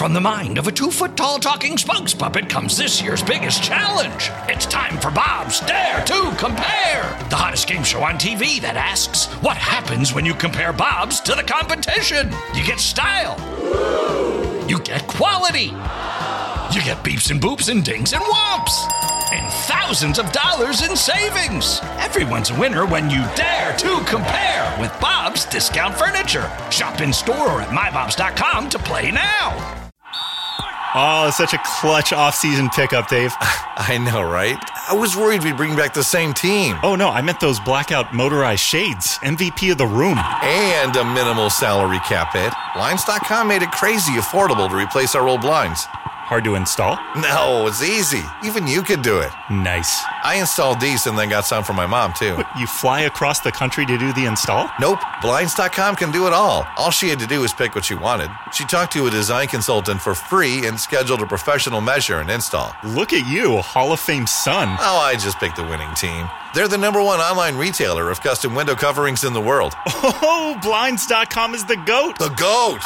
From the mind of a 2-foot-tall talking spokes puppet comes this year's biggest challenge. It's time for Bob's Dare to Compare, the hottest game show on TV that asks, what happens when you compare Bob's to the competition? You get style. You get quality. You get beeps and boops and dings and whomps. And thousands of dollars in savings. Everyone's a winner when you dare to compare with Bob's Discount Furniture. Shop in store or at mybobs.com to play now. Oh, such a clutch off-season pickup, Dave. I know, right? I was worried we'd bring back the same team. Oh, no, I meant those blackout motorized shades. MVP of the room. And a minimal salary cap hit. Blinds.com made it crazy affordable to replace our old blinds. Hard to install? No, it's easy. Even you could do it. Nice. I installed these and then got some for my mom, too. What, you fly across the country to do the install? Nope. Blinds.com can do it all. All she had to do was pick what she wanted. She talked to a design consultant for free and scheduled a professional measure and install. Look at you, Hall of Fame son. Oh, I just picked the winning team. They're the #1 online retailer of custom window coverings in the world. Oh, Blinds.com is the GOAT. The GOAT!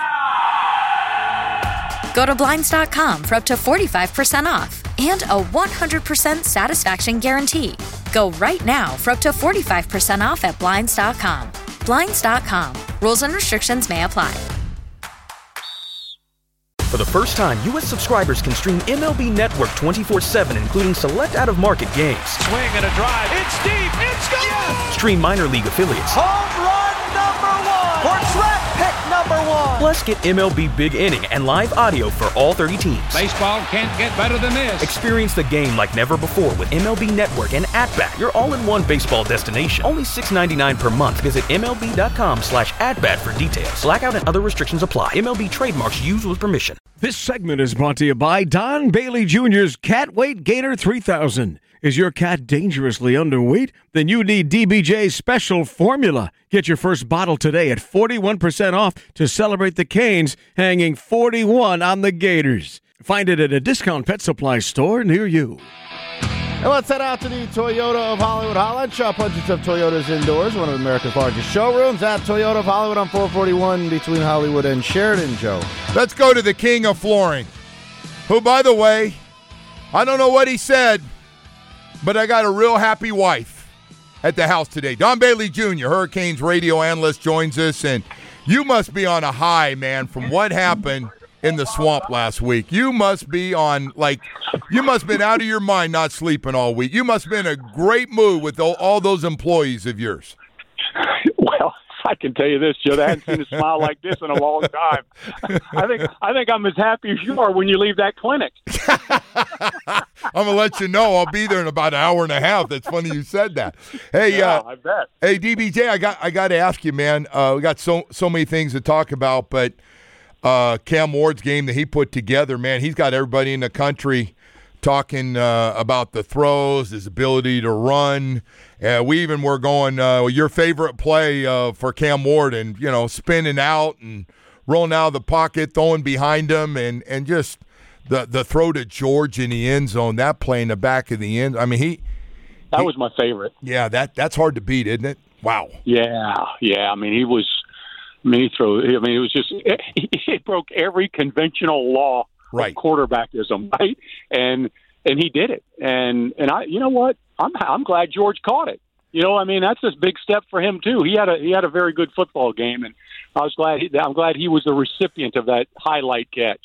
Go to Blinds.com for up to 45% off and a 100% satisfaction guarantee. Go right now for up to 45% off at Blinds.com. Blinds.com. Rules and restrictions may apply. For the first time, U.S. subscribers can stream MLB Network 24/7, including select out-of-market games. Swing and a drive. It's deep. It's gone. Yes! Stream minor league affiliates. Home run #1 or draft pick #1. Plus, get MLB Big Inning and live audio for all 30 teams. Baseball can't get better than this. Experience the game like never before with MLB Network and @Bat, your all-in-one baseball destination. Only $6.99 per month. Visit MLB.com/@Bat for details. Blackout and other restrictions apply. MLB trademarks used with permission. This segment is brought to you by Don Bailey Jr.'s Cat Weight Gainer 3000. Is your cat dangerously underweight? Then you need DBJ's special formula. Get your first bottle today at 41% off to celebrate the Canes hanging 41 on the Gators. Find it at a discount pet supply store near you. And let's head out to the Toyota of Hollywood Hotline. Shop hundreds of Toyotas indoors, one of America's largest showrooms at Toyota of Hollywood on 441 between Hollywood and Sheridan, Joe. Let's go to the king of flooring, who, by the way, I don't know what he said, but I got a real happy wife at the house today. Don Bailey Jr., Hurricanes radio analyst, joins us, and you must be on a high, man, from what happened in the swamp last week. You must be on, you must have been out of your mind not sleeping all week. You must have been in a great mood with all those employees of yours. Well, I can tell you this, Joe, I haven't seen a smile like this in a long time. I think I'm as happy as you are when you leave that clinic. I'm going to let you know I'll be there in about an hour and a half. That's funny you said that. Hey, yeah, I bet. Hey, DBJ, I got to ask you, man. We got so many things to talk about, but Cam Ward's game that he put together, man, he's got everybody in the country talking about the throws, his ability to run. We even were going your favorite play for Cam Ward, and spinning out and rolling out of the pocket, throwing behind him, and just the throw to George in the end zone. That play in the back of the end. I mean, that was my favorite. Yeah, that's hard to beat, isn't it? Wow. Yeah. I mean, it was just it broke every conventional law of quarterbackism, right? And he did it. And I, you know what? I'm glad George caught it. That's a big step for him too. He had a very good football game, and I'm glad he was the recipient of that highlight catch.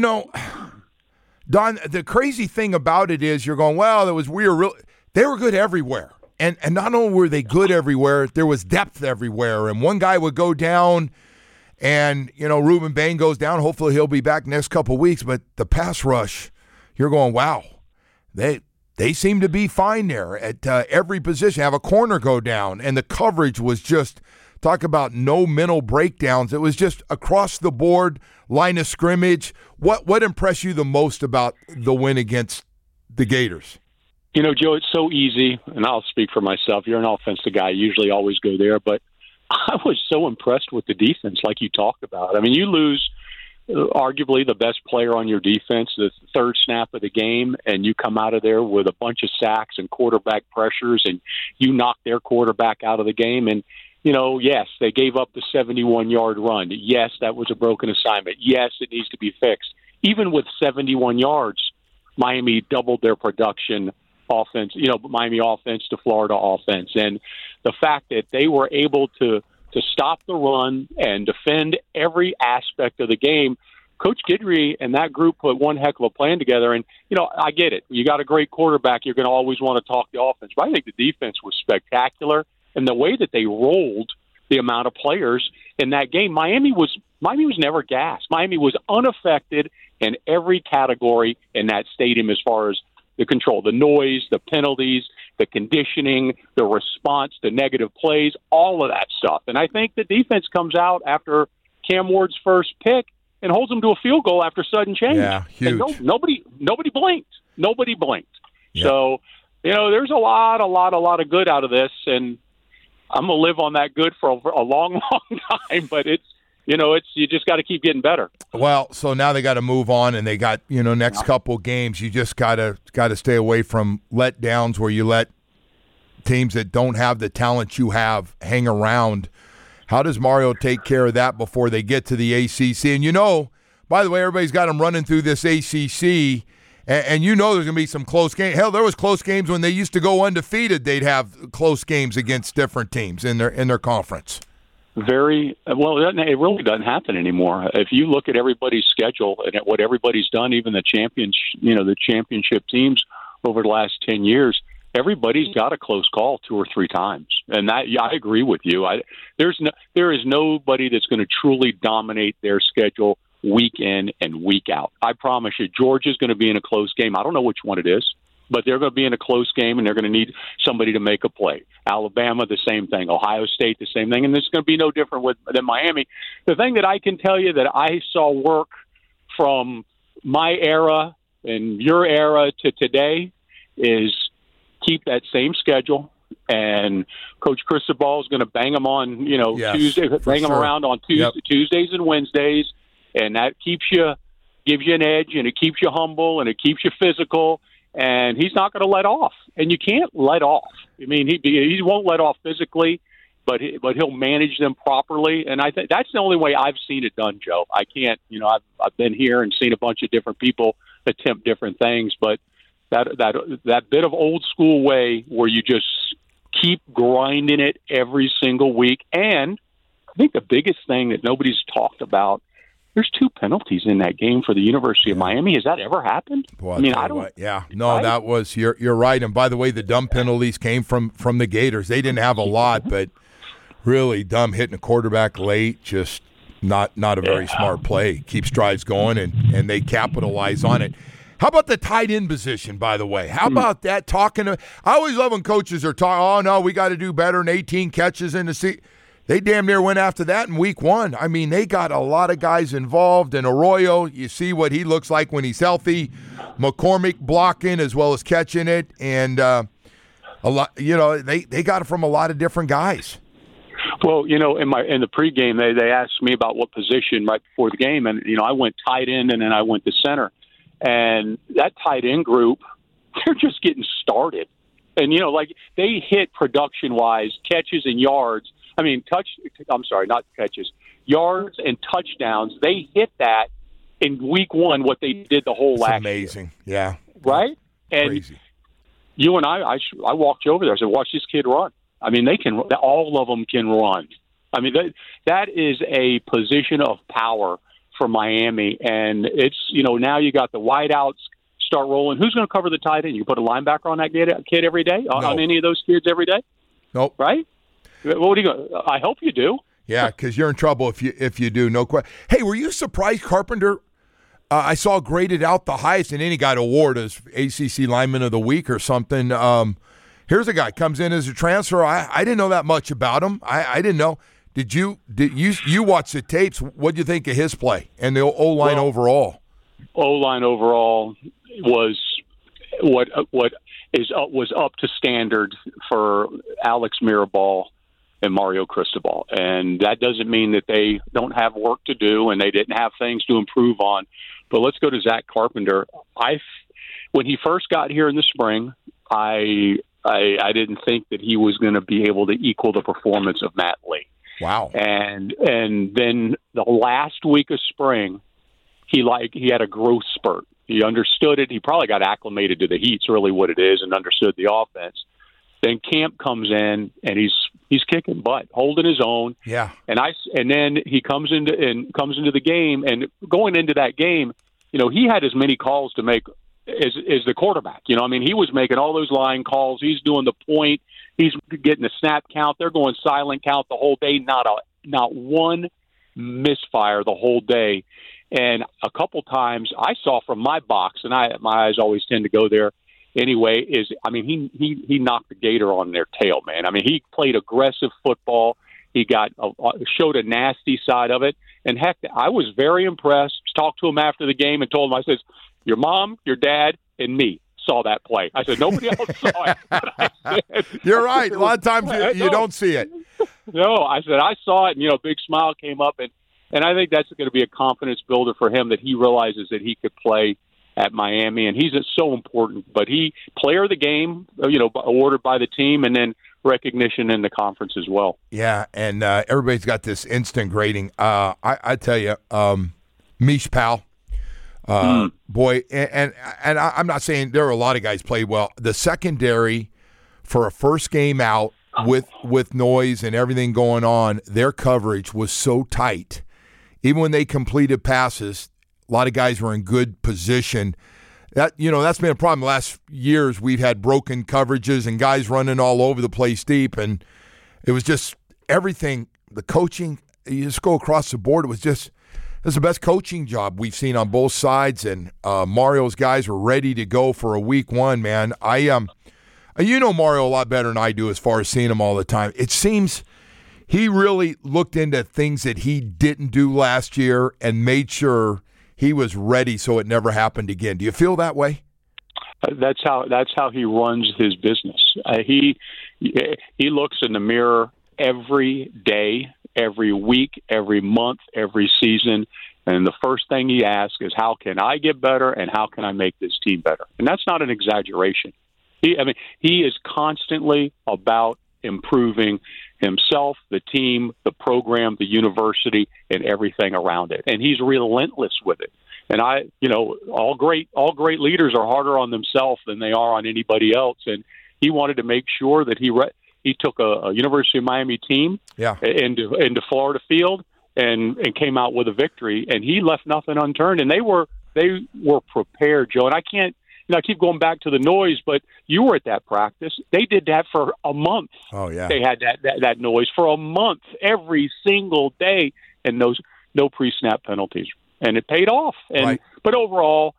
Don, the crazy thing about it is you're going, well, they were good everywhere. And not only were they good everywhere, there was depth everywhere. And one guy would go down, and, Ruben Bain goes down. Hopefully he'll be back next couple of weeks. But the pass rush, you're going, wow, they seem to be fine there at every position. Have a corner go down, and the coverage was just, talk about no mental breakdowns. It was just across the board, line of scrimmage. What impressed you the most about the win against the Gators? Joe, it's so easy, and I'll speak for myself. You're an offensive guy. You usually always go there. But I was so impressed with the defense, like you talked about. I mean, you lose arguably the best player on your defense, the third snap of the game, and you come out of there with a bunch of sacks and quarterback pressures, and you knock their quarterback out of the game. And, yes, they gave up the 71-yard run. Yes, that was a broken assignment. Yes, it needs to be fixed. Even with 71 yards, Miami doubled their production offense, Miami offense to Florida offense. And the fact that they were able to stop the run and defend every aspect of the game, Coach Guidry and that group put one heck of a plan together. And, I get it. You got a great quarterback. You're going to always want to talk the offense. But I think the defense was spectacular. And the way that they rolled the amount of players in that game, Miami was never gassed. Miami was unaffected in every category in that stadium as far as the control, the noise, the penalties, the conditioning, the response to negative plays, all of that stuff. And I think the defense comes out after Cam Ward's first pick and holds them to a field goal after sudden change. Yeah, huge. And nobody blinked. Nobody blinked. Yep. So, there's a lot of good out of this, and I'm going to live on that good for a long, long time. But you just got to keep getting better. Well, so now they got to move on, and they got next couple games. You just got to stay away from letdowns where you let teams that don't have the talent you have hang around. How does Mario take care of that before they get to the ACC? And by the way, everybody's got them running through this ACC, and there's going to be some close games. Hell, there was close games when they used to go undefeated. They'd have close games against different teams in their conference. Very well. It really doesn't happen anymore. If you look at everybody's schedule and at what everybody's done, even the championship teams over the last 10 years, everybody's got a close call 2 or 3 times. And I agree with you. There is nobody that's going to truly dominate their schedule week in and week out. I promise you, Georgia's going to be in a close game. I don't know which one it is, but they're going to be in a close game, and they're going to need somebody to make a play. Alabama, the same thing. Ohio State, the same thing. And it's going to be no different than Miami. The thing that I can tell you that I saw work from my era and your era to today is keep that same schedule. And Coach Cristobal is going to bang them on, Tuesday, bang them around on Tuesdays and Wednesdays. And that gives you an edge, and it keeps you humble, and it keeps you physical. And he's not going to let off, and you can't let off. I mean, he won't let off physically, but he'll manage them properly. And I think that's the only way I've seen it done, Joe. I can't, I've been here and seen a bunch of different people attempt different things, but that bit of old school way where you just keep grinding it every single week. And I think the biggest thing that nobody's talked about, there's 2 penalties in that game for the University of Miami. Has that ever happened? Boy, I don't. Yeah, no, right? That was you're right. And by the way, the dumb penalties came from the Gators. They didn't have a lot, but really dumb hitting a quarterback late, just not a very smart play. Keeps drives going, and they capitalize on it. How about the tight end position, by the way? How about that? I always love when coaches are talking, oh, no, we got to do better than 18 catches in the season. They damn near went after that in week 1. I mean, they got a lot of guys involved. And Arroyo, you see what he looks like when he's healthy. McCormick blocking as well as catching it. And a lot, they got it from a lot of different guys. Well, in the pregame, they asked me about what position right before the game. And, I went tight end and then I went to center. And that tight end group, they're just getting started. And, they hit production-wise, catches and yards. I mean, not catches, yards and touchdowns. They hit that in week 1, what they did the whole last year. Amazing, yeah. Right? And crazy. You and I walked you over there. I said, watch this kid run. I mean, all of them can run. I mean, that is a position of power for Miami. And it's, now you got the wideouts start rolling. Who's going to cover the tight end? You put a linebacker on that kid every day? No. On any of those kids every day? Nope. Right? What are you going? I hope you do. Yeah, because you're in trouble if you do. No question. Hey, were you surprised Carpenter? I saw graded out the highest, and then he got an award as ACC Lineman of the Week or something. Here's a guy comes in as a transfer. I didn't know that much about him. I didn't know. Did you watch the tapes? What do you think of his play and the O-line overall? O-line overall was was up to standard for Alex Mirabal and Mario Cristobal. And that doesn't mean that they don't have work to do and they didn't have things to improve on. But let's go to Zach Carpenter. When he first got here in the spring, I I didn't think that he was going to be able to equal the performance of Matt Lee. Wow. And then the last week of spring, he had a growth spurt. He understood it. He probably got acclimated to the heat's really what it is and understood the offense. Then camp comes in and he's kicking butt, holding his own. Yeah. And then he comes into the game, and going into that game, he had as many calls to make as the quarterback. He was making all those line calls. He's doing the point. He's getting the snap count. They're going silent count the whole day. Not one misfire the whole day. And a couple times I saw from my box, and my eyes always tend to go there anyway, he knocked the Gator on their tail, man. He played aggressive football. He showed a nasty side of it. And heck, I was very impressed. Talked to him after the game and told him, I says, your mom, your dad, and me saw that play. I said, nobody else saw it. You're right. A lot of times you don't see it. No, I said, I saw it, and, a big smile came up. And I think that's going to be a confidence builder for him, that he realizes that he could play at Miami, and he's so important. But he player of the game, awarded by the team, and then recognition in the conference as well. Yeah, and everybody's got this instant grading. I tell you, Mish Powell, boy, and I'm not saying there are a lot of guys played well. The secondary for a first game out with noise and everything going on, their coverage was so tight. Even when they completed passes, a lot of guys were in good position. That's been a problem. The last years we've had broken coverages and guys running all over the place deep, and it was just everything. The coaching, you just go across the board. It was the best coaching job we've seen on both sides, and Mario's guys were ready to go for a week one, man. You know Mario a lot better than I do as far as seeing him all the time. It seems he really looked into things that he didn't do last year and made sure he was ready so it never happened again. Do you feel that way? That's how he runs his business. He looks in the mirror every day, every week, every month, every season, and the first thing he asks is, how can I get better and how can I make this team better? And that's not an exaggeration. He is constantly about improving himself, the team, the program, the university, and everything around it. And he's relentless with it. And all great leaders are harder on themselves than they are on anybody else. And he wanted to make sure that he took a University of Miami team into Florida Field and came out with a victory. And he left nothing unturned. And they were prepared, Joe. And I keep going back to the noise, but you were at that practice. They did that for a month. Oh, yeah. They had that noise for a month every single day, and no pre-snap penalties. And it paid off. Right. But overall,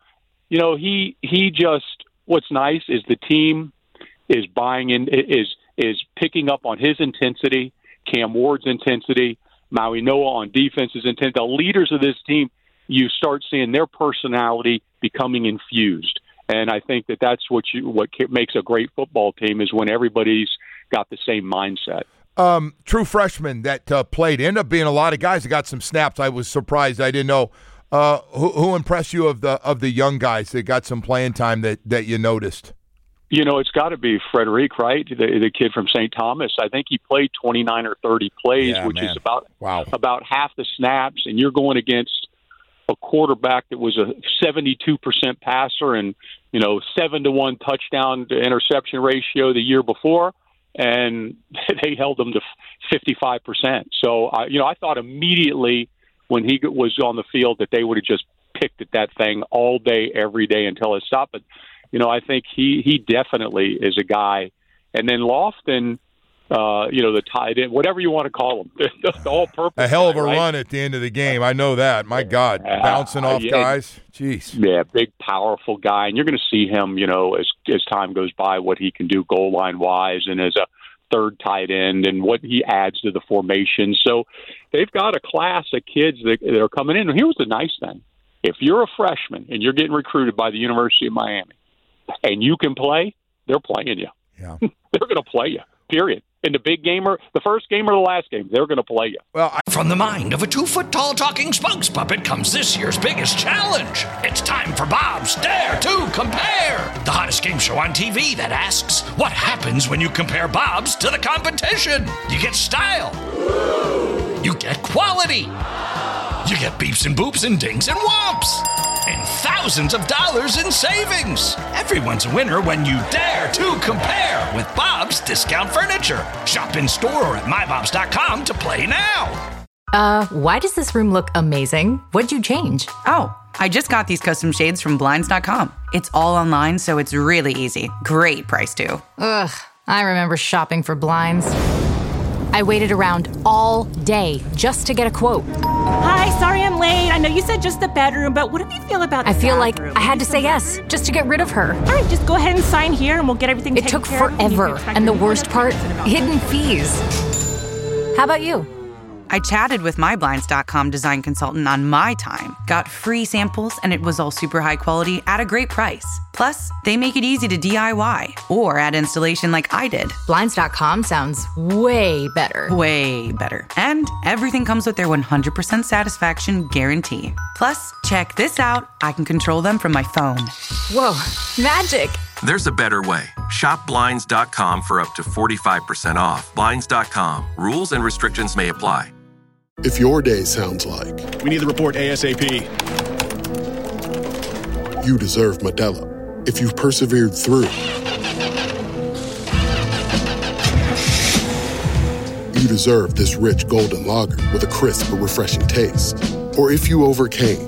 he just, what's nice is the team is buying in, is picking up on his intensity, Cam Ward's intensity, Maui Noah on defense's intensity. The leaders of this team, you start seeing their personality becoming infused. And I think that's what makes a great football team, is when everybody's got the same mindset. True freshmen that played, ended up being a lot of guys that got some snaps. I was surprised. I didn't know. Who impressed you of the young guys that got some playing time that you noticed? It's got to be Frederic, right? The kid from St. Thomas. I think he played 29 or 30 plays, which is about half the snaps. And you're going against a quarterback that was a 72% passer and 7-to-1 touchdown to interception ratio the year before, and they held him to 55%. So I thought immediately when he was on the field that they would have just picked at that thing all day, every day until it stopped. But I think he definitely is a guy. And then Lofton, the tight end, whatever you want to call him, the all-purpose. A hell of a guy, run at the end of the game. I know that. My God, bouncing off guys. Jeez. Yeah, big, powerful guy, and you're going to see him, as time goes by, what he can do goal line wise, and as a third tight end, and what he adds to the formation. So they've got a class of kids that are coming in. And here's the nice thing: if you're a freshman and you're getting recruited by the University of Miami, and you can play, they're playing you. Yeah, they're going to play you. Period. In the big game or the first game or the last game, they're going to play you. Well, from the mind of a 2-foot-tall talking spokes puppet comes this year's biggest challenge. It's time for Bob's Dare to Compare. The hottest game game show on TV that asks, what happens when you compare Bob's to the competition? You get style. You get quality. You get beeps and boops and dings and whomps. And thousands of dollars in savings. Everyone's a winner when you dare to compare with Bob's Discount Furniture. Shop in store or at mybobs.com to play now. Why does this room look amazing? What'd you change? Oh, I just got these custom shades from Blinds.com. It's all online, so it's really easy. Great price, too. Ugh, I remember shopping for blinds. I waited around all day just to get a quote. Hi, sorry I'm late. I know you said just the bedroom, but what do you feel about the I feel bathroom? like I had to say yes just to get rid of her. All right, just go ahead and sign here and we'll get everything taken care of. It took forever, and the worst part, hidden fees. How about you? I chatted with my Blinds.com design consultant on my time, got free samples, and it was all super high quality at a great price. Plus, they make it easy to DIY or add installation like I did. Blinds.com sounds way better. Way better. And everything comes with their 100% satisfaction guarantee. Plus, check this out. I can control them from my phone. Whoa, magic. There's a better way. Shop Blinds.com for up to 45% off. Blinds.com. Rules and restrictions may apply. If your day sounds like, we need the report ASAP. You deserve Modelo. If you've persevered through, you deserve this rich golden lager with a crisp but refreshing taste. Or if you overcame.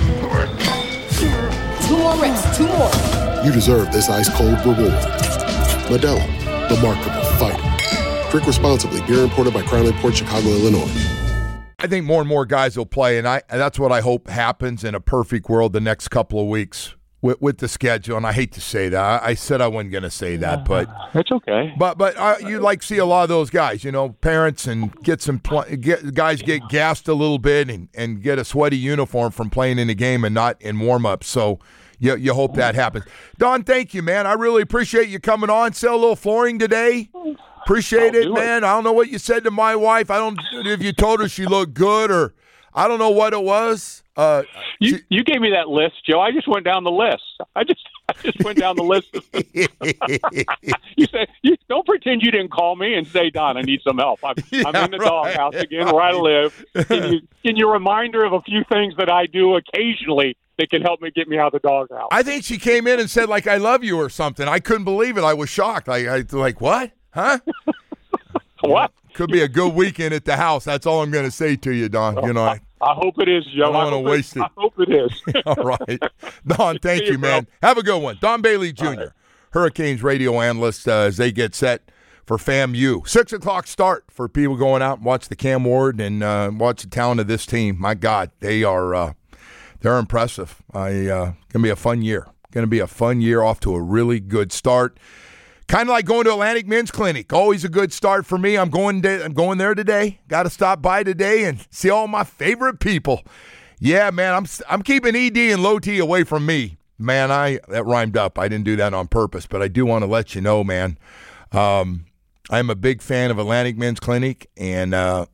2 more reps, 2 more. You deserve this ice-cold reward. Modelo, the Markable Fighter. Drink responsibly. Beer imported by Crown Imports, Chicago, Illinois. I think more and more guys will play, and that's what I hope happens in a perfect world the next couple of weeks with the schedule. And I hate to say that. I said I wasn't going to say that, but it's okay. But you like see a lot of those guys, parents, and guys get gassed a little bit and get a sweaty uniform from playing in the game and not in warm-ups. So you hope that happens. Don, thank you, man. I really appreciate you coming on. Sell a little flooring today. Appreciate it, man. I don't know what you said to my wife. I don't know if you told her she looked good or I don't know what it was. You gave me that list, Joe. I just went down the list. I just went down the list. You said, don't pretend you didn't call me and say, Don, I need some help. I'm in the doghouse again where I live. Can you remind her of a few things that I do occasionally that can help me get me out of the doghouse? I think she came in and said, like, I love you or something. I couldn't believe it. I was shocked. I like, what? Huh? What? Could be a good weekend at the house. That's all I'm going to say to you, Don. I hope it is, Joe. I don't want to waste it. I hope it is. All right. Don, thank you, man. Have a good one. Don Bailey Jr., right. Hurricanes radio analyst, as they get set for FAMU. 6 o'clock start for people going out and watch the Cam Ward and watch the talent of this team. My God, they're impressive. Going to be a fun year. Going to be a fun year, off to a really good start. Kind of like going to Atlantic Men's Clinic. Always a good start for me. I'm going there today. Got to stop by today and see all my favorite people. Yeah, man, I'm keeping ED and low T away from me. Man, that rhymed up. I didn't do that on purpose, but I do want to let you know, man. I'm a big fan of Atlantic Men's Clinic, and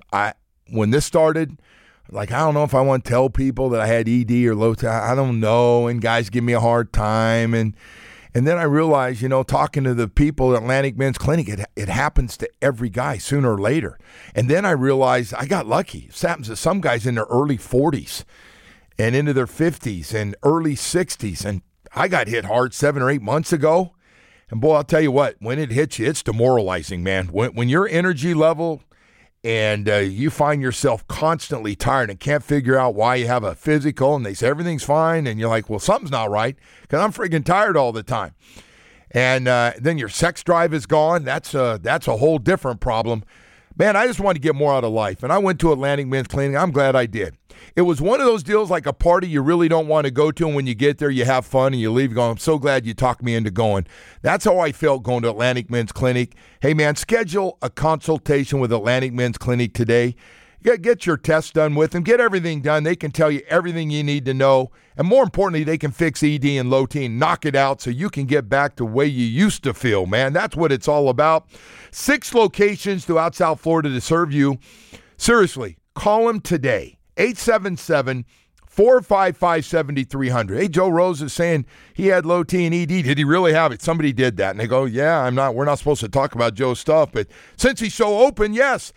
when this started, like, I don't know if I want to tell people that I had ED or low T. I don't know, and guys give me a hard time, and then I realized, talking to the people at Atlantic Men's Clinic, it happens to every guy sooner or later. And then I realized I got lucky. This happens to some guys in their early 40s and into their 50s and early 60s. And I got hit hard 7 or 8 months ago. And, boy, I'll tell you what, when it hits you, it's demoralizing, man. When your energy level and you find yourself constantly tired and can't figure out why you have a physical, and they say everything's fine, and you're like, well, something's not right because I'm freaking tired all the time. And then your sex drive is gone. That's a whole different problem. Man, I just wanted to get more out of life, and I went to Atlantic Men's Clinic. I'm glad I did. It was one of those deals like a party you really don't want to go to, and when you get there, you have fun, and you leave going, I'm so glad you talked me into going. That's how I felt going to Atlantic Men's Clinic. Hey, man, schedule a consultation with Atlantic Men's Clinic today. Get your test done with them. Get everything done. They can tell you everything you need to know. And more importantly, they can fix ED and low T and knock it out so you can get back to the way you used to feel, man. That's what it's all about. 6 locations throughout South Florida to serve you. Seriously, call them today. 877-4 455-7300. Hey, Joe Rose is saying he had low T and ED. Did he really have it? Somebody did that. And they go, yeah, we're not supposed to talk about Joe's stuff. But since he's so open, yes,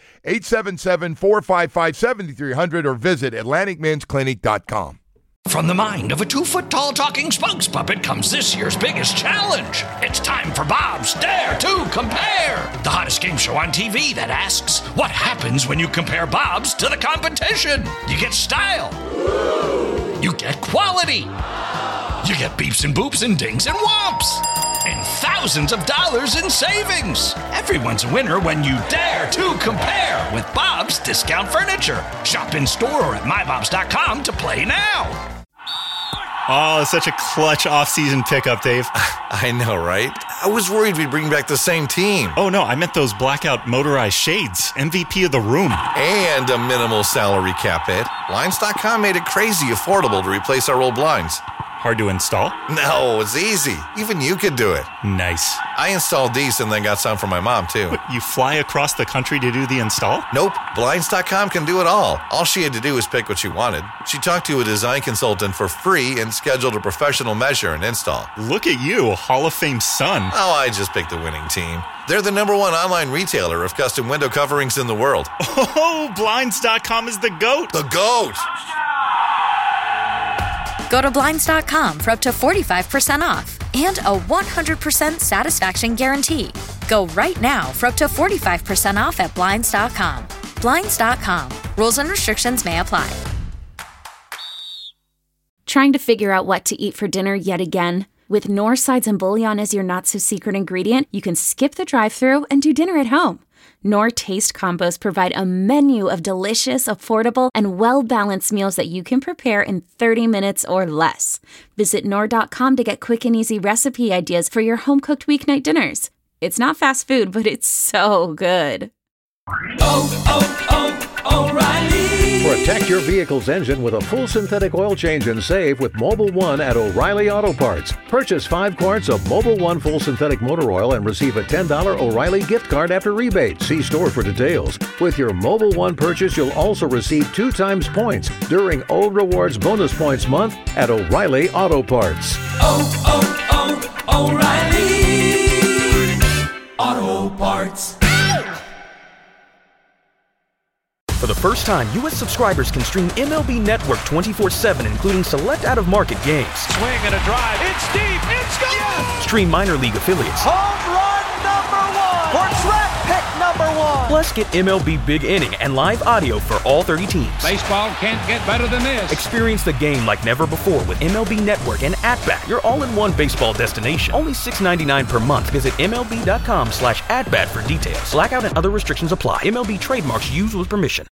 877-455-7300 or visit AtlanticMen'sClinic.com. From the mind of a 2-foot-tall talking spokes puppet comes this year's biggest challenge. It's time for Bob's Dare to Compare, the hottest game show on TV that asks, what happens when you compare Bob's to the competition? You get style. You get quality. You get beeps and boops and dings and whomps. And thousands of dollars in savings. Everyone's a winner when you dare to compare with Bob's Discount Furniture. Shop in store or at mybobs.com to play now. Oh, such a clutch off-season pickup, Dave. I know, right? I was worried we'd bring back the same team. Oh, no, I meant those blackout motorized shades. MVP of the room. And a minimal salary cap hit. Blinds.com made it crazy affordable to replace our old blinds. Hard to install? No, it's easy. Even you could do it. Nice. I installed these and then got some for my mom, too. What, you fly across the country to do the install? Nope. Blinds.com can do it all. All she had to do was pick what she wanted. She talked to a design consultant for free and scheduled a professional measure and install. Look at you, a Hall of Fame son. Oh, I just picked the winning team. They're the #1 online retailer of custom window coverings in the world. Oh, Blinds.com is the GOAT. The GOAT! Go to Blinds.com for up to 45% off and a 100% satisfaction guarantee. Go right now for up to 45% off at Blinds.com. Blinds.com. Rules and restrictions may apply. Trying to figure out what to eat for dinner yet again? With Knorr sides and bouillon as your not-so-secret ingredient, you can skip the drive-thru and do dinner at home. Knorr Taste Combos provide a menu of delicious, affordable, and well-balanced meals that you can prepare in 30 minutes or less. Visit Knorr.com to get quick and easy recipe ideas for your home-cooked weeknight dinners. It's not fast food, but it's so good. O'Reilly. Protect your vehicle's engine with a full synthetic oil change and save with Mobil 1 at O'Reilly Auto Parts. Purchase 5 quarts of Mobil 1 full synthetic motor oil and receive a $10 O'Reilly gift card after rebate. See store for details. With your Mobil 1 purchase, you'll also receive 2 times points during O Rewards Bonus Points Month at O'Reilly Auto Parts. O'Reilly Auto Parts. For the first time, U.S. subscribers can stream MLB Network 24/7, including select out-of-market games. Swing and a drive. It's deep. It's gone. Yes. Stream minor league affiliates. Home run #1 or draft pick #1. Plus, get MLB Big Inning and live audio for all 30 teams. Baseball can't get better than this. Experience the game like never before with MLB Network and At-Bat, your all-in-one baseball destination. Only $6.99 per month. Visit MLB.com/AtBat for details. Blackout and other restrictions apply. MLB trademarks used with permission.